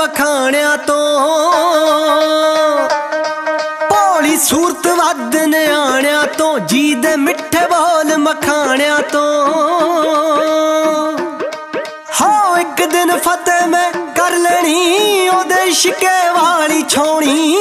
ਮਖਾਣਿਆਂ ਤੋਂ, ਭੋਲੀ ਸੂਰਤ ਵੱਧ ਨਿਆਣਿਆਂ ਤੋਂ, ਜੀ ਦੇ ਮਿੱਠੇ ਬੋਲ ਮਖਾਣਿਆਂ ਤੋਂ। ਹੋ ਇੱਕ ਦਿਨ ਫਤਿਹ ਮੈਂ ਕਰ ਲੈਣੀ ਉਹਦੇ ਇਸ਼ਕੇ ਵਾਲੀ ਛਾਉਣੀ।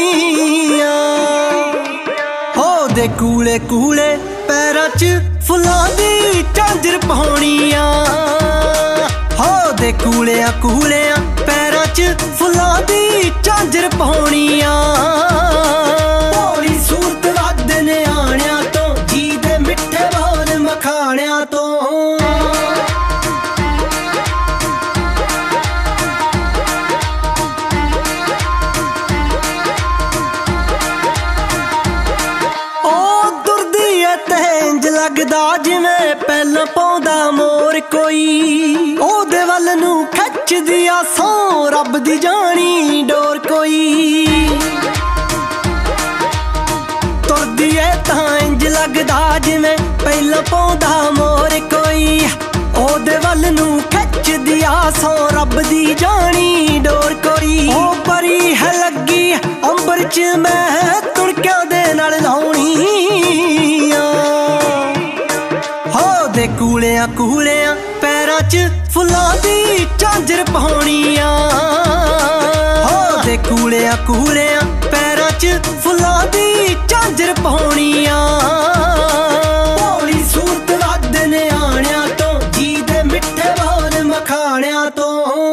ਉਹਦੇ ਕੂਲੇ ਕੂਲੇ ਪੈਰਾਂ 'ਚ ਫੁੱਲਾਂ ਦੀ ਝਾਂਜਰ ਪਾਉਣੀ ਆ। ਉਹਦੇ ਕੂਲਿਆਂ ਕੂਲਿਆਂ ਪੈਰਾਂ 'ਚ ਫੁੱਲਾਂ ਦੀ ਝਾਂਜਰ ਪਾਉਣੀ ਆ। ਭੋਲੀ ਸੂਰਤ ਵੱਧ ਨਿਆਣਿਆਂ ਤੋਂ, ਜੀ ਦੇ ਮਿੱਠੇ ਬੋਲ ਮਖਾਣਿਆਂ ਤੋਂ। ਲੱਗਦਾ ਜਿਵੇਂ ਪਹਿਲਾਂ ਪਾਉਂਦਾ ਮੋਰ ਕੋਈ, ਉਹਦੇ ਵੱਲ ਨੂੰ ਖਿੱਚਦੀ ਆ ਸੌ ਰੱਬ ਦੀ ਜਾਣੀ ਡੋਰ ਕੋਈ। ਤੁਰਦੀ ਏ ਤਾਂ ਇੰਜ ਲੱਗਦਾ ਜਿਵੇਂ ਪਹਿਲਾਂ ਪਾਉਂਦਾ ਮੋਰ ਕੋਈ, ਉਹਦੇ ਵੱਲ ਨੂੰ ਖਿੱਚਦੀ ਆ ਸੌ ਰੱਬ ਦੀ ਜਾਣੀ ਡੋਰ ਕੋਈ। ਉਹ ਪਰੀ ਹੈ ਲੱਗੀ ਅੰਬਰ 'ਚ ਮੈਂ ਤੁਣਕਿਆਂ ਦੇ ਨਾਲ ਲਾਉਣੀ। ਉਹਦੇ ਕੂਲਿਆਂ ਕੂਲਿਆਂ ਪੈਰਾਂ 'ਚ ਫੁੱਲਾਂ ਦੀ ਝਾਂਜਰ ਪਾਉਣੀ ਆ। ਉਹਦੇ ਕੂਲਿਆਂ ਕੂਲਿਆਂ ਪੈਰਾਂ 'ਚ ਫੁੱਲਾਂ ਦੀ ਝਾਂਜਰ ਪਾਉਣੀ ਆ। ਭੋਲੀ ਸੂਰਤ ਵੱਧ ਨਿਆਣਿਆਂ ਤੋਂ, ਜੀ ਦੇ ਮਿੱਠੇ ਬੋਲ ਮਖਾਣਿਆਂ ਤੋਂ।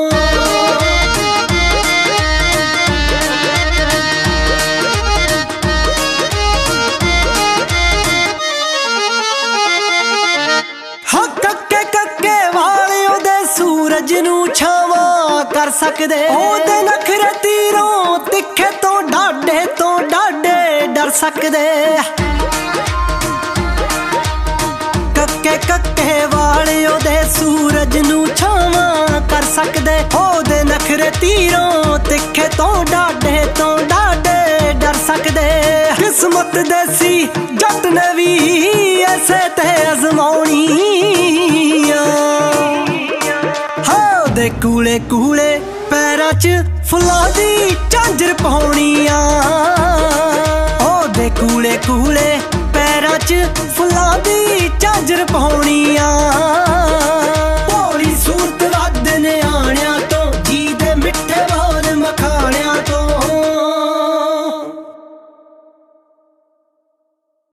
ਨੂੰ ਛਾਵਾਂ ਕਰ ਸਕਦੇ, ਉਹਦੇ ਨਖਰੇ ਤੀਰੋਂ ਤਿੱਖੇ ਤੋਂ ਡਾਢੇ ਡਰ ਸਕਦੇ। ਕੱਕੇ ਕੱਕੇ ਵਾਲੇ ਉਹਦੇ ਸੂਰਜ ਨੂੰ ਛਾਵਾਂ ਕਰ ਸਕਦੇ, ਉਹਦੇ ਨਖਰੇ ਤੀਰੋਂ ਤਿੱਖੇ ਤੋਂ ਡਾਢੇ ਡਰ ਸਕਦੇ। ਕਿਸਮਤ ਦੇਸੀ ਜੱਟ ਨੇ ਵੀ ਐਸੇ ਤੇ ਅਜ਼ਮਾਉਣੀ ਆ। ਉਹਦੇ ਕੂਲੇ ਕੂਲੇ ਪੈਰਾਂ 'ਚ ਫੁੱਲਾਂ ਦੀ ਝਾਂਜਰ ਪਾਉਣੀ ਆ। ਉਹਦੇ ਕੂਲੇ ਕੂਲੇ ਪੈਰਾਂ 'ਚ ਫੁੱਲਾਂ ਦੀ ਝਾਂਜਰ ਪਾਉਣੀ ਆ।